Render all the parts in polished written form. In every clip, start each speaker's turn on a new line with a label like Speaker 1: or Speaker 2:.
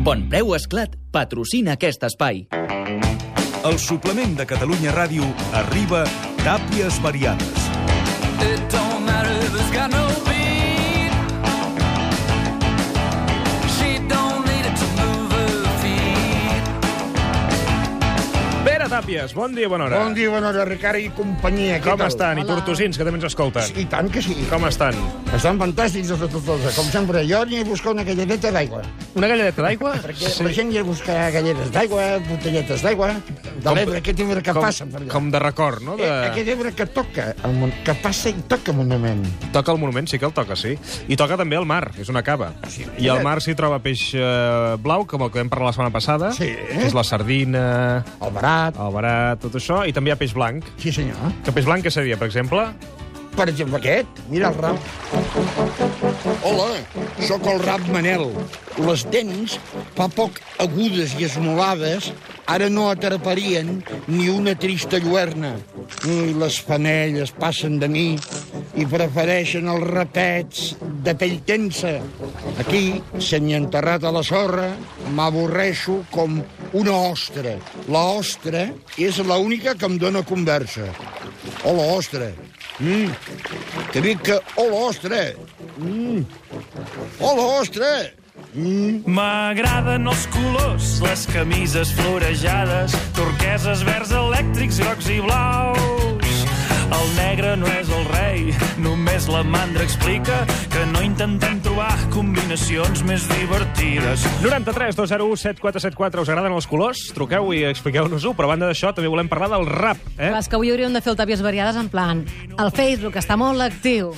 Speaker 1: Bonpreu Esclat patrocina aquest espai.
Speaker 2: El suplement de Catalunya Ràdio arriba Tàpies Variades.
Speaker 3: It don't matter if it's got no beat. She don't need it to move her feet.
Speaker 4: Pere Tàpies, bon dia, bona hora.
Speaker 5: Bon dia, bona hora, Ricard i companyia.
Speaker 4: Com estan? I tortosins, que també ens escolten.
Speaker 5: I tant que sí.
Speaker 4: Com estan?
Speaker 5: Estan fantàstics els de tots. Com sempre, jo aniré a buscar una galleteta d'aigua.
Speaker 4: Una galleteta d'aigua?
Speaker 5: Perquè la gent anirà a buscar galletes d'aigua, botelletes d'aigua, de l'Ebre, aquest Ebre que passa per allà.
Speaker 4: Com de record, no?
Speaker 5: Aquest Ebre que toca, que passa i toca el monument.
Speaker 4: Toca el monument, sí que el toca, sí. I toca també el mar, és una cava.
Speaker 5: Sí.
Speaker 4: I al mar s'hi troba peix blau, com el que vam parlar la setmana passada.
Speaker 5: Sí.
Speaker 4: Que és la sardina,
Speaker 5: El barat.
Speaker 4: tot això. I també hi ha peix blanc.
Speaker 5: Sí, senyor.
Speaker 4: Que peix blanc què seria, per exemple?
Speaker 5: Per exemple, aquest. Mira el rap. Hola, sóc el rap Manel. Les dents, fa poc agudes i esmolades, ara no atraparien ni una trista lluerna. I les fanelles passen de mi i prefereixen els rapets de pell tensa. Aquí, semienterrat a la sorra, m'avorreixo com una ostra. La ostra és l'única que em dóna conversa. Hola, ostra. Que dic que... Hola, ostra. Hola, ostra.
Speaker 6: M'agraden els colors, les camises florejades, turqueses, verds elèctrics, grocs i blaus. El negre no és el rei, només la mandra explica que no intentem trobar combinacions més divertides.
Speaker 4: 93 201 7474. Us agraden els colors? Truqueu i expliqueu-nos-ho. Però a banda d'això, també volem parlar del rap.
Speaker 7: Clar, és que avui hauríem de fer el Tàpies Variades en plan... El Facebook està molt actiu.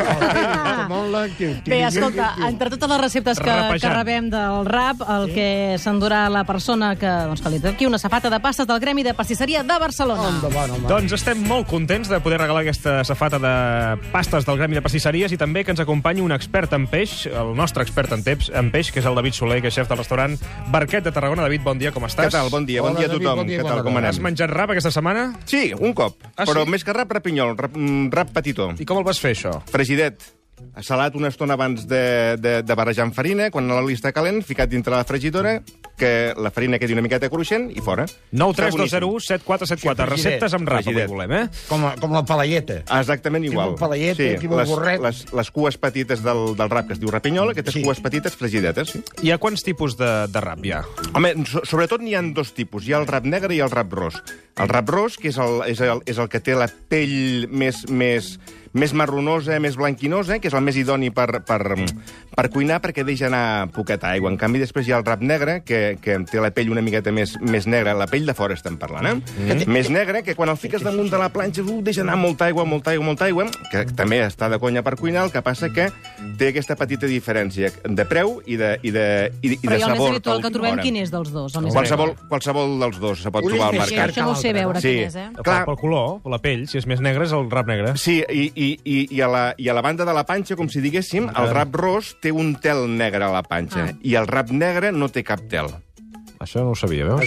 Speaker 5: Molt actiu.
Speaker 7: Bé, escolta, entre totes les receptes que rebem del rap, el que s'endurà la persona que li toqui una safata de pastes del Gremi de Pastisseria de Barcelona.
Speaker 4: Doncs estem molt contents de poder regalar aquesta safata de pastes del Gremi de Pastisseries i també que ens acompanyi un expert en peix, el nostre expert en peix, que és el David Soler, que és xef del restaurant Barquet de Tarragona. David, bon dia, com estàs?
Speaker 8: Què tal? Bon dia, bon dia a tothom. Què tal, com anem?
Speaker 4: Has menjat rap aquesta setmana?
Speaker 8: Sí, un cop.
Speaker 4: Ah,
Speaker 8: però
Speaker 4: sí?
Speaker 8: més que rap, rapinyol, rap petitó.
Speaker 4: I com el vas fer, això?
Speaker 8: Fregidet. Salat una estona abans de barrejar amb farina, quan l'oli està calent, ficat dintre la fregidora, que la farina quedi una miqueta cruixent i fora.
Speaker 4: 93201 7474. Receptes amb rap, avui volem, eh?
Speaker 5: Com la palalleta.
Speaker 8: Exactament igual.
Speaker 5: Tipus palalleta, tipus borret.
Speaker 8: Les cues petites del rap, que es diu rapinyol, aquestes cues petites fregidetes. Sí.
Speaker 4: Hi ha quants tipus de rap hi ha?
Speaker 8: Home, sobretot n'hi ha dos tipus. Hi ha el rap negre i el rap ros. El rap ros, que és el que té la pell més marronosa, més blanquinosa, que és el més idoni per cuinar perquè deixa anar poqueta aigua. En canvi, després hi ha el rap negre, que té la pell una miqueta més negra. La pell de fora estem parlant, eh? Més negra, que quan el fiques damunt de la planxa deixa anar molta aigua, que també està de conya per cuinar, el que passa que té aquesta petita diferència de preu i de sabor.
Speaker 7: Però el més habitual que trobem, quin és dels dos?
Speaker 8: Qualsevol dels dos se pot trobar al mercat.
Speaker 7: Això no ho sé veure quin és, eh?
Speaker 4: Clar, pel color, la pell, si és més negra és el rap negre.
Speaker 8: Sí, i a la banda de la panxa, com si diguéssim, el rap ros té un tel negre a la panxa i el rap negre no té cap tel.
Speaker 4: Això no ho sabia, veus?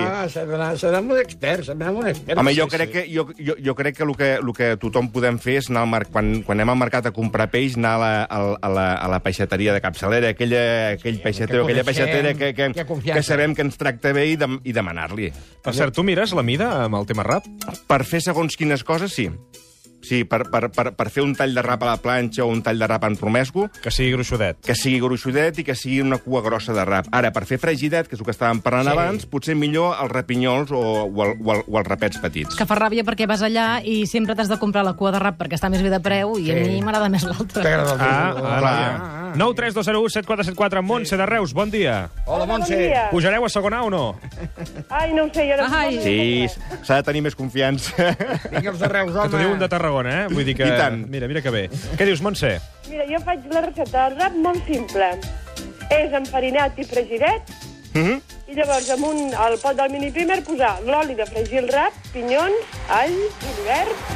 Speaker 5: Serà un expert,
Speaker 8: Home, jo crec que el que tothom podem fer és anar quan anem al mercat a comprar peix, anar a la peixateria de capçalera, aquell peixater o aquella peixatera que sabem que ens tracta bé i demanar-li.
Speaker 4: Per cert, tu mires la mida amb el tema rap?
Speaker 8: Per fer segons quines coses, sí. Sí, per fer un tall de rap a la planxa o un tall de rap en romesco...
Speaker 4: Que sigui gruixudet.
Speaker 8: Que sigui gruixudet i que sigui una cua grossa de rap. Ara, per fer fregidet, que és el que estàvem parlant abans, potser millor els rapinyols o els rapets petits.
Speaker 7: Que fa ràbia perquè vas allà i sempre t'has de comprar la cua de rap perquè està més bé de preu i a mi m'agrada més l'altra.
Speaker 4: 9 3 2 0 1 7 4 7 4. Montse de Reus, bon dia.
Speaker 5: Hola, Montse.
Speaker 4: Pujareu a segona o no?
Speaker 9: Ai, no ho sé, jo no sé.
Speaker 8: Sí, s'ha de tenir més confiança.
Speaker 5: Vinga, els de Reus, home.
Speaker 4: Que t'ho diuen de Tarragona, eh? Vull dir que...
Speaker 8: I tant.
Speaker 4: Mira que bé. Què dius, Montse?
Speaker 9: Mira, jo faig la recepta del rap molt simple. És enfarinat i fregidet, i llavors al pot del mini primer posar l'oli de fregir el rap, pinyons, all, julivert,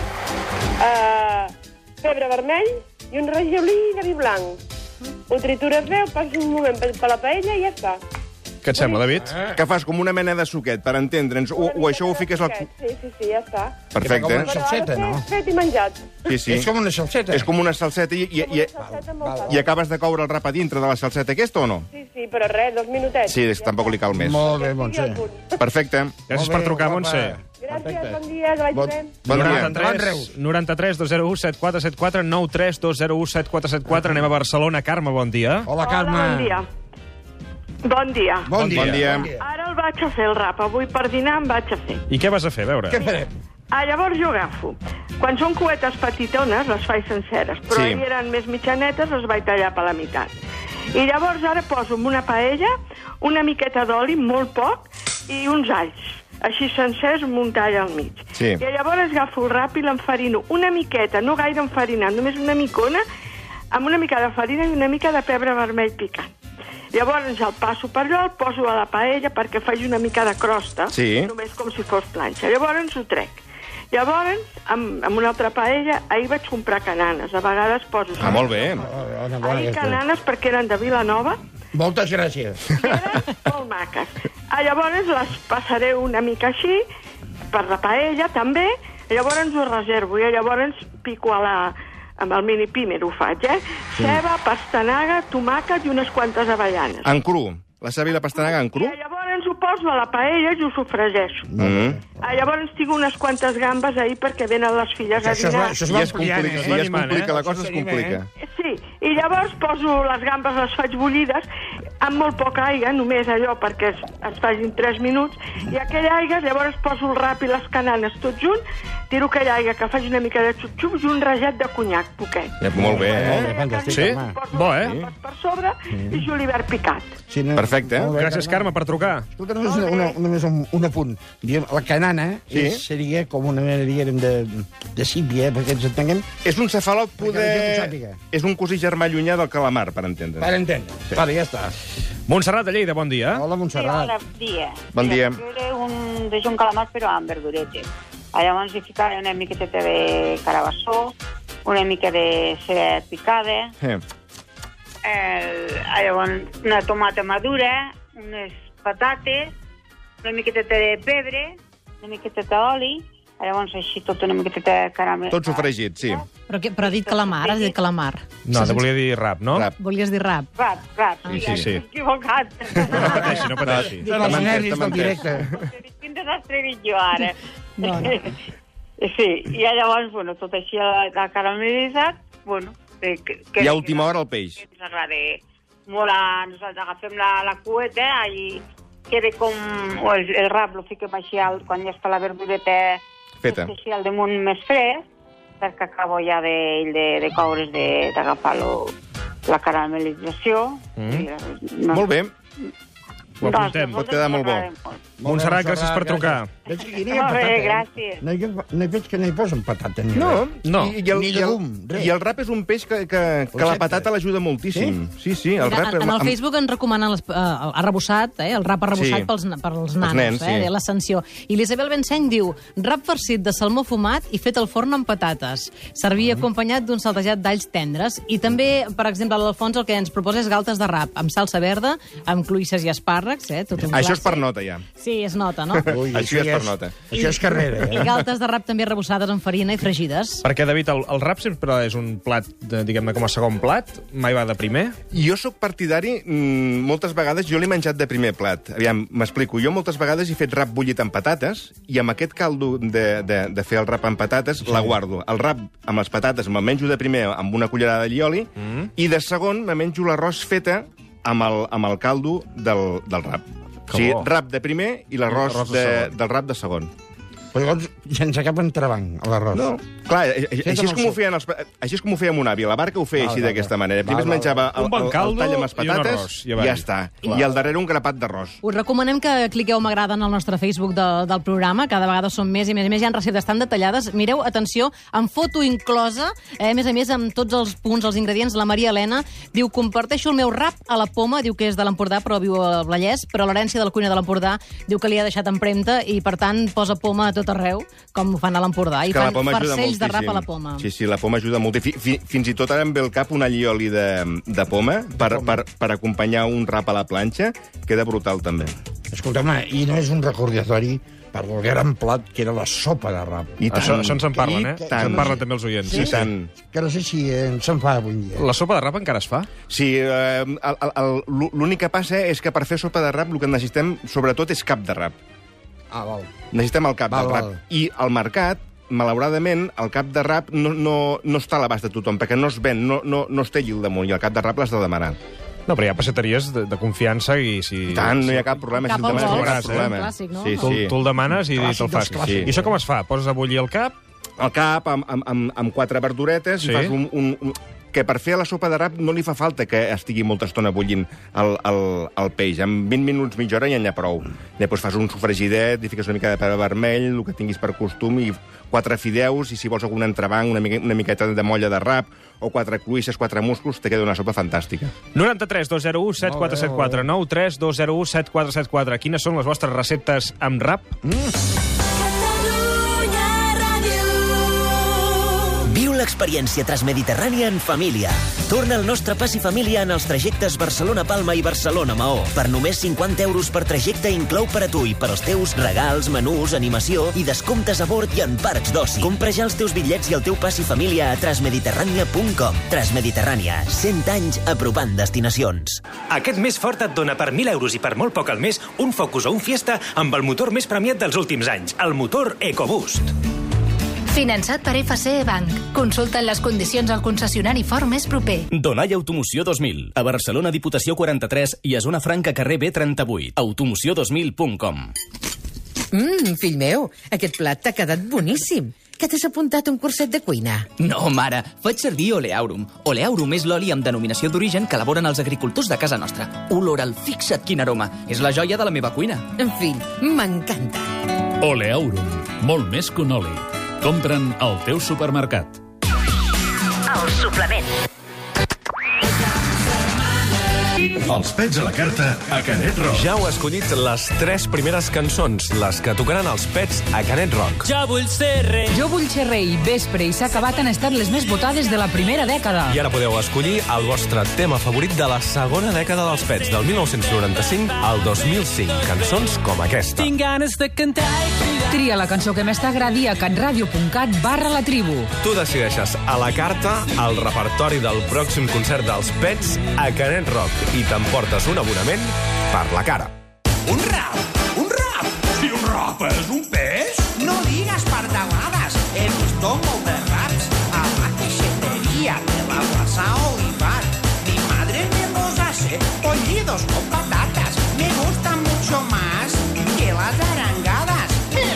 Speaker 9: pebre vermell i un rajoolí de vi blanc. Ho tritures bé, ho passes un moment per la paella i ja està.
Speaker 4: Què et sembla, David?
Speaker 8: Que fas com una mena de suquet, per entendre'ns, o això ho fiques al...
Speaker 9: Sí, ja està.
Speaker 8: Perfecte.
Speaker 5: Una salseta, no?
Speaker 9: Fet i menjat.
Speaker 8: Sí.
Speaker 5: És com una salseta.
Speaker 8: És com una salseta i acabes de coure el rap a dintre de la salseta aquesta o no?
Speaker 9: Sí, però res, 2 minutets.
Speaker 8: Sí, és que tampoc li cal més.
Speaker 5: Molt bé, Montse.
Speaker 8: Perfecte.
Speaker 4: Gràcies per trucar, Montse.
Speaker 9: Gràcies, bon dia, que vaig bé.
Speaker 8: Bon dia.
Speaker 4: 93 201 7474 93 201 7474. Anem a Barcelona. Carme, bon dia.
Speaker 5: Hola, Carme.
Speaker 10: Bon dia. Bon dia.
Speaker 8: Bon dia.
Speaker 10: Ara el vaig a fer, el rap. Avui per dinar em vaig a fer.
Speaker 4: I què vas a fer, a veure?
Speaker 5: Què farem?
Speaker 10: Llavors jo agafo. Quan són cuetes petitones, les faig senceres, però
Speaker 8: Sí.
Speaker 10: ahir eren més mitjanetes, les vaig tallar per la meitat. I llavors ara poso en una paella una miqueta d'oli, molt poc, i uns alls. Així sencers, amb un tall al mig.
Speaker 8: Sí.
Speaker 10: I llavors agafo el rap i l'enfarino una miqueta, no gaire enfarinat, només una micona, amb una mica de farina i una mica de pebre vermell picant. Llavors el passo per allò, el poso a la paella perquè faci una mica de crosta,
Speaker 8: Sí.
Speaker 10: només com si fos planxa. Llavors ho trec. Llavors, amb una altra paella, ahir vaig comprar cananes. A vegades poso...
Speaker 8: Molt bé.
Speaker 10: Ahir cananes perquè eren de Vilanova
Speaker 5: Moltes gràcies.
Speaker 10: i eren molt maques. Llavors les passaré una mica així, per la paella també, llavors ho reservo i llavors pico amb el mini pimer ho faig, Ceba, pastanaga, tomàquet i unes quantes avellanes.
Speaker 8: En cru. La ceba i la pastanaga en cru?
Speaker 10: I llavors ho poso a la paella i ho sofregeixo. Llavors tinc unes quantes gambes ahir perquè venen les filles a dinar.
Speaker 5: Això es
Speaker 8: I
Speaker 5: va
Speaker 8: es complica,
Speaker 5: ampliant,
Speaker 8: sí, es complica, la cosa es complica.
Speaker 10: Sí, i llavors poso les gambes, les faig bullides, amb molt poca aigua, només allò perquè es facin 3 minuts, i aquella aigua, llavors poso el rap i les cananes tot junt, tiro aquella aigua que faci una mica de xup-xup i un raget de conyac, poquet.
Speaker 8: Molt bé,
Speaker 4: Sí? Bo,
Speaker 10: Per sobre i julivert picat.
Speaker 5: Sí, no,
Speaker 8: Perfecte.
Speaker 5: molt bé,
Speaker 4: Gràcies, Carme, per trucar.
Speaker 5: Escolta, només un apunt. Diguem, la canana seria com una mena, diguem, de sípia, perquè ens entenguem.
Speaker 8: És un cefalot
Speaker 5: Perquè la gent ho
Speaker 8: poder...
Speaker 5: sàpiga.
Speaker 8: És un cosí germà llunyà del calamar, per entendre.
Speaker 5: Per entendre. Vale, ja està.
Speaker 4: Montserrat de Lleida, bon dia.
Speaker 5: Hola, Montserrat.
Speaker 11: dia.
Speaker 8: Bon dia.
Speaker 11: És un calamar, però amb verduretes. Llavors hi ficaré una miqueta de carabassó, una mica de ceba picada, llavors una tomata madura, unes patates, una miqueta de pebre, una miqueta d'oli, llavors així tot una miqueta de caramel.
Speaker 8: Tot sofregit, sí.
Speaker 7: Però ha dit calamar, has dit calamar.
Speaker 4: No, te volia dir rap, no?
Speaker 8: Rap.
Speaker 7: Volies dir rap.
Speaker 11: Rap.
Speaker 4: Sí.
Speaker 11: M'he equivocat.
Speaker 4: No pateixi, no pateixi.
Speaker 5: Són els nervis del directe.
Speaker 11: Quin desastre dic jo ara.
Speaker 7: No.
Speaker 11: Sí, i llavors, bueno, tot així la caramelitzat, bueno...
Speaker 8: I a última hora el peix.
Speaker 11: Ens agrada molt, nosaltres agafem la cueta i queda com... El rap lo fiquem així quan ja està la verdureta
Speaker 8: Feta.
Speaker 11: així al damunt més fresc, perquè acabo ja de coure's, d'agafar la caramelització.
Speaker 8: Molt bé.
Speaker 4: Ho apuntem.
Speaker 8: Pot quedar molt bo.
Speaker 4: Montserrat, gràcies per trucar.
Speaker 5: Veig que aquí no hi ha
Speaker 11: Molt bé,
Speaker 5: patata.
Speaker 11: gràcies.
Speaker 5: No hi veig que no hi posen patata ni
Speaker 8: No,
Speaker 5: res.
Speaker 4: No.
Speaker 5: Ni llegum, res.
Speaker 8: I el rap és un peix que la patata l'ajuda moltíssim. Sí, el rap...
Speaker 7: En el Facebook ens recomanen el arrebossat, el rap arrebossat
Speaker 8: Sí.
Speaker 7: pels nanos,
Speaker 8: nens, sí.
Speaker 7: l'ascensió. I l'Isabel Benseny diu, rap farcit de salmó fumat i fet al forn amb patates. Servir acompanyat d'un saltejat d'alls tendres. I també, per exemple, l'Alfons el que ens proposa és galtes de rap, amb salsa verda, amb cloïsses i espàrrecs, tot un
Speaker 8: Això és
Speaker 7: clàssic.
Speaker 8: per nota, ja.
Speaker 7: Sí, és nota, no?
Speaker 5: Ui,
Speaker 8: Això ja és per nota.
Speaker 5: Això és carrera,
Speaker 7: I galtes de rap també arrebossades amb farina i fregides.
Speaker 4: Perquè, David, el rap sempre és un plat, diguem-ne, com a segon plat? Mai va de primer?
Speaker 8: Jo sóc partidari, moltes vegades, jo l'he menjat de primer plat. Aviam, m'explico. Jo moltes vegades he fet rap bullit amb patates i amb aquest caldo de fer el rap amb patates la guardo. El rap amb les patates me'l menjo de primer amb una cullerada d'allioli i de segon me menjo l'arròs feta amb el caldo del rap. O sigui,
Speaker 4: bo.
Speaker 8: rap de primer i l'arròs del rap de segon.
Speaker 5: Però llavors sense cap entrebanc, a l'arròs.
Speaker 8: No, clar, així és
Speaker 5: amb
Speaker 8: com
Speaker 5: el
Speaker 8: ho feien així és com ho feia mon avi. La barca ho feia així d'aquesta manera. Primer es menjava
Speaker 4: Un bon
Speaker 8: el
Speaker 4: caldo
Speaker 8: tall amb les
Speaker 4: i un
Speaker 8: patates
Speaker 4: arròs,
Speaker 8: i
Speaker 4: ja
Speaker 8: ja està. I al darrere un grapat d'arròs.
Speaker 7: Us recomanem que cliqueu m'agrada en el nostre Facebook del programa. Cada vegada són més i més i més. Hi ha receptes tan detallades. Mireu, atenció, amb foto inclosa, a més amb tots els punts, els ingredients. La Maria Helena diu, comparteixo el meu rap a la poma, diu que és de l'Empordà però viu al Vallès, però l'herència de la cuina de l'Empordà diu que li ha deixat empremta i per tant posa poma a tot tot arreu, com ho fan a l'Empordà, i
Speaker 8: Que la
Speaker 7: fan
Speaker 8: poma ajuda
Speaker 7: farcells de rap
Speaker 8: moltíssim.
Speaker 7: a la poma.
Speaker 8: Sí, la poma ajuda molt. Fins i tot ara em ve al cap un allioli de poma per acompanyar un rap a la planxa. Queda brutal, també.
Speaker 5: Escolta'm, i no és un recordatori per el gran plat que era la sopa de rap.
Speaker 8: I tant.
Speaker 4: Això ens en parlen, eh?
Speaker 5: tant.
Speaker 4: Se'n parlen també els oients.
Speaker 8: Sí, tant.
Speaker 5: Que no sé si se'n fa avui dia.
Speaker 4: La sopa de rap encara es fa?
Speaker 8: Sí, l'únic que passa és que per fer sopa de rap el que necessitem, sobretot, és cap de rap.
Speaker 5: Ah, val.
Speaker 8: Necessitem el cap del rap. I al mercat, malauradament, el cap de rap no està a l'abast de tothom, perquè no es ven, no es té allí al damunt, i el cap de rap l'has de demanar.
Speaker 4: No, però hi ha passeteries de confiança i si...
Speaker 8: I tant, no hi ha cap problema.
Speaker 7: Cap
Speaker 8: Si el
Speaker 7: als
Speaker 8: demanes, no hi ha
Speaker 7: ous,
Speaker 8: cap problema.
Speaker 7: clàssic, no?
Speaker 8: Sí,
Speaker 4: Tu el demanes i te'l fas.
Speaker 5: clàssics.
Speaker 4: I això com es fa? Poses a bullir el cap?
Speaker 8: El cap amb 4 verduretes,
Speaker 4: Sí.
Speaker 8: i fas que per fer la sopa de rap no li fa falta que estigui molta estona bullint el peix. En 20 minuts, mitja hora ja n'hi ha prou. Després fas un sofregidet, hi fiques una mica de pebre vermell, el que tinguis per costum, i 4 fideus, i si vols algun entrebanc, una miqueta de molla de rap, o 4 cruïsses, 4 musclos, te queda una sopa fantàstica.
Speaker 4: 93 201 7474 93 201 7474. Quines són les vostres receptes amb rap?
Speaker 12: Viu l'experiència transmediterrània en família. Torna al nostre passi família en els trajectes Barcelona-Palma i Barcelona-Maó. Per només 50 euros per trajecte inclou per a tu i per als teus regals, menús, animació i descomptes a bord i en parcs d'oci. Compra ja els teus bitllets i el teu passi família a transmediterrània.com. Transmediterrània, 100 anys apropant destinacions.
Speaker 13: Aquest mes Ford et dona per 1.000 euros i per molt poc al mes un Focus o un Fiesta amb el motor més premiat dels últims anys, el motor EcoBoost.
Speaker 14: Finançat per FC Bank. Consulta'n les condicions al concessionari Ford més proper.
Speaker 15: Donai Automoció 2000. A Barcelona Diputació 43 i a Zona Franca carrer B38. Automoció2000.com.
Speaker 16: Fill meu, aquest plat t'ha quedat boníssim. Que t'has apuntat a un curset de cuina?
Speaker 17: No, mare, faig servir Oleaurum. Oleaurum és l'oli amb denominació d'origen que elaboren els agricultors de casa nostra. Oloral, fixa't quin aroma. És la joia de la meva cuina.
Speaker 16: En fi, m'encanta.
Speaker 18: Oleaurum, molt més que un oli. Compra'n al teu supermercat.
Speaker 19: El suplement.
Speaker 2: Els pets a la carta a Canet Rock.
Speaker 20: Ja heu escollit les 3 primeres cançons, les que tocaran els pets a Canet Rock.
Speaker 21: Jo vull ser rei. Jo vull ser rei. Vespre i s'ha acabat han estat les més votades de la primera dècada.
Speaker 20: I ara podeu escollir el vostre tema favorit de la segona dècada dels pets, del 1995 al 2005. Cançons com aquesta.
Speaker 21: Tinc ganes de cantar i cridar. Tria la cançó que més t'agradi a catradio.cat/la tribu.
Speaker 20: Tu decideixes a la carta el repertori del pròxim concert dels pets a Canet Rock i t'emportes un abonament per la cara.
Speaker 22: Un rap! Un rap! Si un rap és un peix? No digues pardalades. He vist molt de raps a la caixetería de la Plaza Olivar. Mi madre me los hace pollidos con patatas. Me gustan mucho más que las arangadas.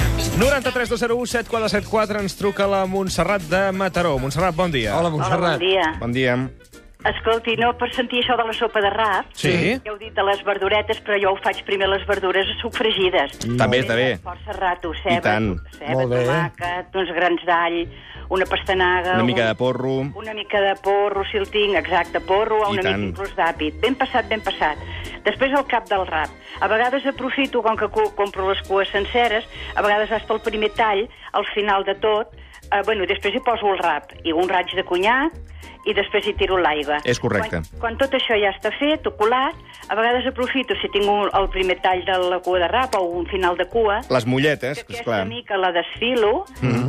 Speaker 4: 93 201 7474 ens truca la Montserrat de Mataró. Montserrat, bon dia.
Speaker 5: Hola,
Speaker 23: Montserrat. Hola, bon dia.
Speaker 8: Bon dia.
Speaker 23: Escolti, no, per sentir això de la sopa de rap,
Speaker 4: sí.
Speaker 23: Ja heu dit de les verduretes, però jo ho faig primer les verdures sofregides.
Speaker 8: Està bé.
Speaker 23: Força rato, ceba,
Speaker 8: Molt bé.
Speaker 23: tomàquet, uns grans d'all, una pastanaga...
Speaker 8: Una mica de porro.
Speaker 23: Una mica de porro, si el tinc, exacte, porro, una mica inclús d'àpid. Ben passat. Després el cap del rap. A vegades aprofito, com que compro les cues senceres, a vegades hasta el primer tall, al final de tot, després hi poso el rap i un raig de conyac, i després hi tiro l'aigua.
Speaker 8: És correcte.
Speaker 23: Quan tot això ja està fet o colat, a vegades aprofito, si tinc el primer tall de la cua de rap o un final de cua...
Speaker 8: Les molletes,
Speaker 23: que
Speaker 8: esclar.
Speaker 23: aquesta mica la desfilo,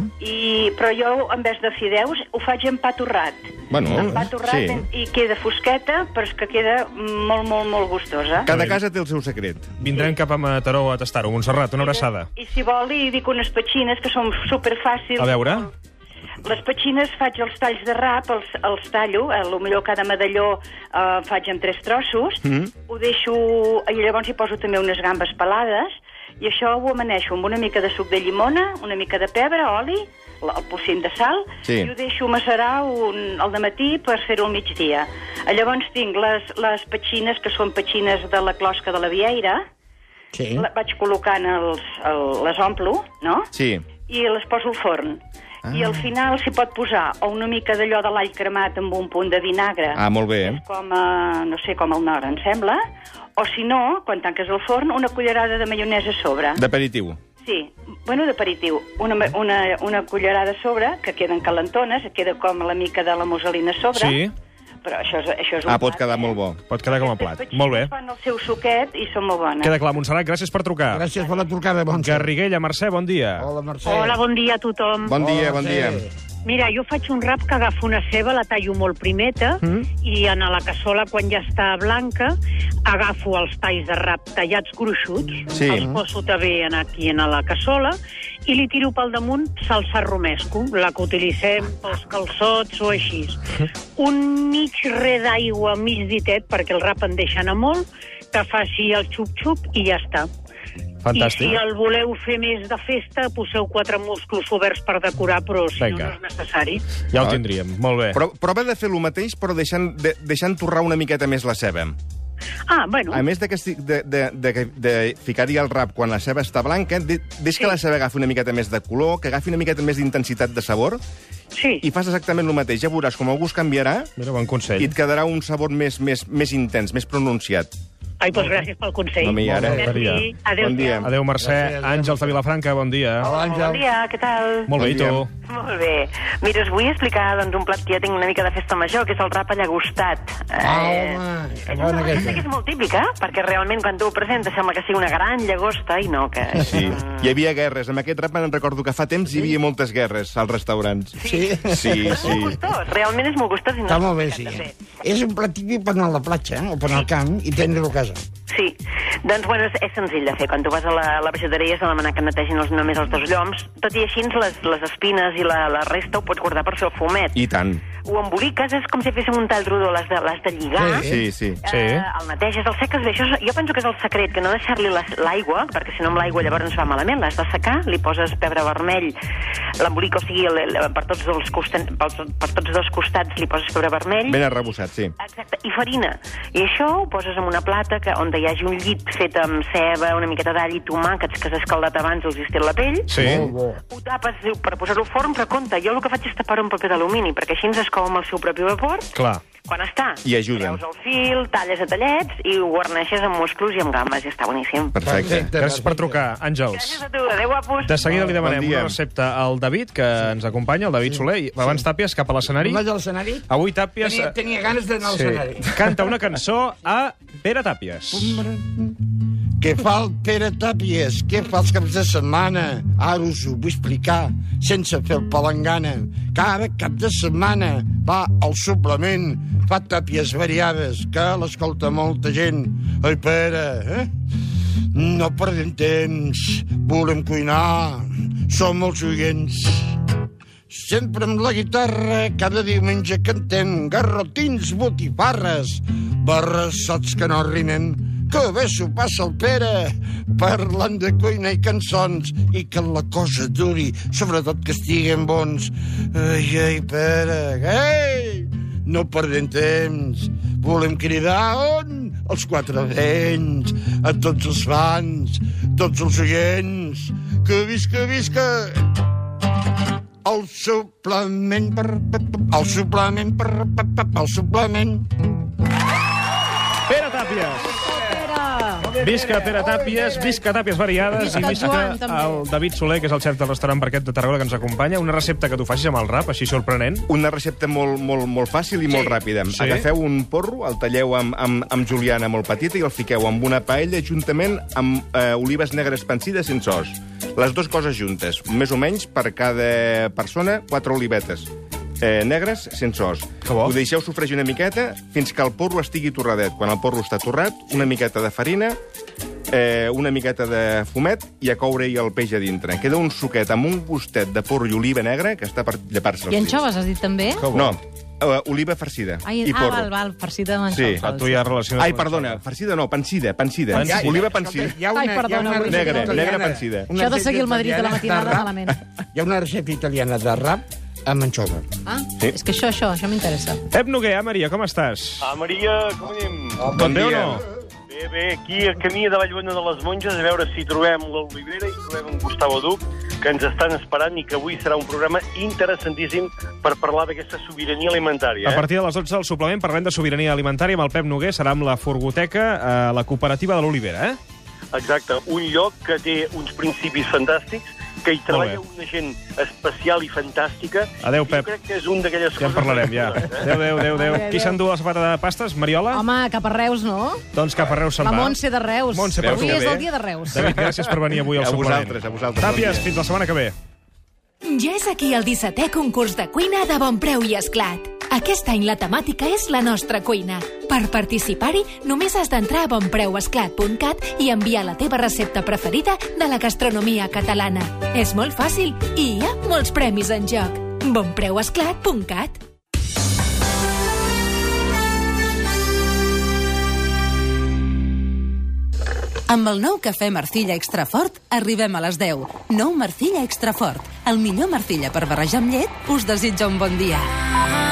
Speaker 23: però jo, en vez de fideus, ho faig en pa torrat.
Speaker 8: Bueno,
Speaker 23: sí. I queda fosqueta, però és que queda molt gustosa.
Speaker 8: Cada casa té el seu secret.
Speaker 4: Vindrem cap a Mataró a tastar-ho. Montserrat, una abraçada.
Speaker 23: I si vol, li dic unes petxines, que són superfàcils.
Speaker 4: A veure...
Speaker 23: Les petxines faig els talls de rap, els tallo, potser cada medalló faig en 3 trossos, ho deixo, i llavors hi poso també unes gambes pelades, i això ho amaneixo amb una mica de suc de llimona, una mica de pebre, oli, el pocint de sal, i ho deixo macerar al dematí per fer-ho al migdia. Llavors tinc les petxines, que són petxines de la closca de la vieira, vaig col·locant, les omplo, no?
Speaker 8: Sí.
Speaker 23: I les poso al forn. I al final s'hi pot posar o una mica d'allò de l'all cremat amb un punt de vinagre.
Speaker 8: Molt bé.
Speaker 23: Com, no sé, com el nord, em sembla. O si no, quan tanques el forn, una cullerada de maionesa a sobre.
Speaker 8: D'aperitiu.
Speaker 23: Sí, bueno, d'aperitiu. Una cullerada a sobre, que queden calentones, queda com la mica de la muselina a sobre.
Speaker 4: Sí.
Speaker 23: Però això és un
Speaker 8: pot quedar molt bo.
Speaker 4: Pot quedar com a plat. Molt bé.
Speaker 23: Fan el seu suquet i són molt bones.
Speaker 4: Queda clar, Montserrat, gràcies per trucar.
Speaker 5: Gràcies per la trucada, Montse.
Speaker 4: Garriguella, Mercè, bon dia.
Speaker 5: Hola, Mercè.
Speaker 1: Hola, bon dia a tothom.
Speaker 8: Bon dia, bon dia.
Speaker 1: Mira, jo faig un rap que agafo una ceba, la tallo molt primeta, i en la cassola, quan ja està blanca, agafo els talls de rap tallats gruixuts, els poso també aquí en la cassola, i li tiro pel damunt salsa romesco, la que utilitzem pels calçots o així. Un mig re d'aigua, mig ditet, perquè el rap en deixa anar molt, que faci el xup-xup i ja està.
Speaker 4: Fantàstic.
Speaker 1: I si el voleu fer més de festa, poseu 4 musclos oberts per decorar, però si no és necessari.
Speaker 4: Ja ho tindríem, molt bé.
Speaker 8: Prova de fer el mateix, però deixant torrar una miqueta més la ceba.
Speaker 1: Bueno.
Speaker 8: A més de ficar-hi el rap quan la ceba està blanca, deix que la ceba agafi una miqueta més de color, que agafi una miqueta més d'intensitat de sabor, i fas exactament el mateix. Ja veuràs com el gust canviarà.
Speaker 4: Mira, bon consell.
Speaker 8: I et quedarà un sabor més intens, més pronunciat.
Speaker 1: Ai, doncs gràcies pel consell.
Speaker 8: Merci.
Speaker 1: Adéu.
Speaker 8: Bon dia.
Speaker 4: Adéu, Mercè. Àngels de Vilafranca, bon dia.
Speaker 23: Hola, Àngel. Bon dia, què tal?
Speaker 4: Molt bé, i tu?
Speaker 23: Molt bé. Mira, us vull explicar un plat que ja tinc una mica de festa major, que és el rap allagostat.
Speaker 5: És una
Speaker 23: recepta que és molt típica, perquè realment quan tu ho presentes sembla que sigui una gran llagosta, i no, que...
Speaker 8: Sí, hi havia guerres. Amb aquest rap me'n recordo que fa temps hi havia moltes guerres als restaurants.
Speaker 23: Sí?
Speaker 8: Sí.
Speaker 23: Molt gustós, realment és molt gustós.
Speaker 5: Està molt bé, sí. És un plat típic per anar a la platja o per anar al camp i prendre-ho a casa.
Speaker 23: Sí, doncs bueno, és senzill de fer. Quan tu vas a la peixateria has de demanar que netegin només els 2 lloms. Tot i així, les espines i la resta ho pots guardar per fer el fumet.
Speaker 8: I tant.
Speaker 23: Ho emboliques, és com si féssim un tall rodó, l'has de lligar.
Speaker 8: Sí.
Speaker 23: El neteges, el seques bé. Això jo penso que és el secret, que no deixar-li l'aigua, perquè si no amb l'aigua llavors ens va malament. L'has de secar, li poses pebre vermell, l'embolica, o sigui, per tots dos costats li poses pebre vermell.
Speaker 8: Ben arrebossat, sí.
Speaker 23: Exacte, i farina. I això ho poses en una plata on hi hagi un llit fet amb ceba, una miqueta d'all i tomàquets que s'ha escaldat abans els estil la pell.
Speaker 4: Sí.
Speaker 23: Ho tapes per posar-ho al forn, però compte, jo el que faig és tapar un paper d'alumini, perquè així es cou amb el seu propi vapor.
Speaker 4: Clar.
Speaker 23: Quan està,
Speaker 8: I ajuda.
Speaker 23: treus el fil, talles a tallets i ho guarneixes amb musclos i amb gambes, i està boníssim.
Speaker 8: Perfecte.
Speaker 4: Gràcies per trucar, Àngels.
Speaker 23: Gràcies a tu, adéu, guapos.
Speaker 4: De seguida li demanem
Speaker 8: Bon dia.
Speaker 4: una recepta al David, que ens acompanya, el David Soler. Abans Tàpies, cap a l'escenari.
Speaker 5: Vaig a l'escenari?
Speaker 4: Avui Tàpies...
Speaker 5: Tenia ganes d'anar a l'escenari.
Speaker 4: Canta una cançó a Pere Tàpies.
Speaker 5: Què fa el Pere Tàpies? Què fa els caps de setmana? Ara us ho vull explicar, sense fer el palangana. Cada cap de setmana va al suplement, fa tàpies variades, que l'escolta molta gent. Ai, Pere, no perdem temps, volem cuinar, som els oients. Sempre amb la guitarra, cada diumenge cantem garrotins, botifarres, barrassots que no rimen. Que bé s'ho passa el Pere, parlant de cuina i cançons, i que la cosa duri, sobretot que estiguen bons. Ai, Pere, ei! No perdem temps, volem cridar on? Els 4 vents, a tots els fans, tots els oients, que visca, visca! El suplement, el suplement, el suplement.
Speaker 4: Pere Tàpies! Visca Pere Tàpies, visca Tàpies variades i visca el David Soler, que és el xef del restaurant Barquet de Tarragona, que ens acompanya. Una recepta que tu facis amb el rap, així sorprenent.
Speaker 8: Una recepta molt fàcil i molt ràpida.
Speaker 4: Sí.
Speaker 8: Agafeu un porro, el talleu amb juliana molt petita i el fiqueu amb una paella juntament amb olives negres pansides sense os. Les 2 coses juntes. Més o menys per cada persona, 4 olivetes negres sense os. Ho deixeu sofregir una miqueta fins que el porro estigui torradet. Quan el porro està torrat, una miqueta de farina, una miqueta de fumet i a coure-hi el peix a dintre. Queda un suquet amb un gustet de porro i oliva negra que està per llepar-se.
Speaker 7: I anxoves, has dit també?
Speaker 8: No, oliva farcida i porro.
Speaker 7: Val, farcida amb
Speaker 8: Sí.
Speaker 7: anxoves.
Speaker 4: Tu ja relaciones...
Speaker 8: Ai, perdona, farcida no, pansida. Oliva pansida. Negra pansida.
Speaker 7: Això de seguir el Madrid de la matinada malament.
Speaker 5: Hi ha una recepta italiana de rap amb anxova.
Speaker 7: Sí. És que això m'interessa.
Speaker 4: Pep Noguer, Maria, com estàs?
Speaker 3: Maria, com anem?
Speaker 4: Bon bé o no?
Speaker 3: Bé, aquí a camí de Vallbona de les Monges, a veure si trobem l'Olivera i trobem en Gustavo Duc, que ens estan esperant i que avui serà un programa interessantíssim per parlar d'aquesta sobirania alimentària.
Speaker 4: A partir de les 12 del suplement parlem de sobirania alimentària amb el Pep Noguer, serà amb la furgoteca a la cooperativa de l'Olivera,
Speaker 3: Exacte, un lloc que té uns principis fantàstics, que hi treballa una gent especial i fantàstica.
Speaker 4: Adéu, Pep.
Speaker 3: Jo crec que és un d'aquelles coses...
Speaker 4: Ja en parlarem, ja. Adéu. Qui s'endú la safata de pastes? Mariola?
Speaker 7: Home, cap a Reus, no?
Speaker 4: Doncs cap a Reus se'n va.
Speaker 7: La Montse de Reus.
Speaker 4: Montse, per
Speaker 7: avui és el dia de Reus.
Speaker 4: David, gràcies per venir avui al suplement.
Speaker 8: A vosaltres.
Speaker 4: Tàpies, fins la setmana que ve.
Speaker 6: Ja és aquí el 17è concurs de cuina de Bon Preu i Esclat. Aquest any la temàtica és la nostra cuina. Per participar-hi, només has d'entrar a bonpreuesclat.cat i enviar la teva recepta preferida de la gastronomia catalana. És molt fàcil i hi ha molts premis en joc. bonpreuesclat.cat.
Speaker 9: Amb el nou cafè Marcilla Extra Fort arribem a les 10. Nou Marcilla Extra Fort. El millor Marcilla per barrejar amb llet us desitja un bon dia.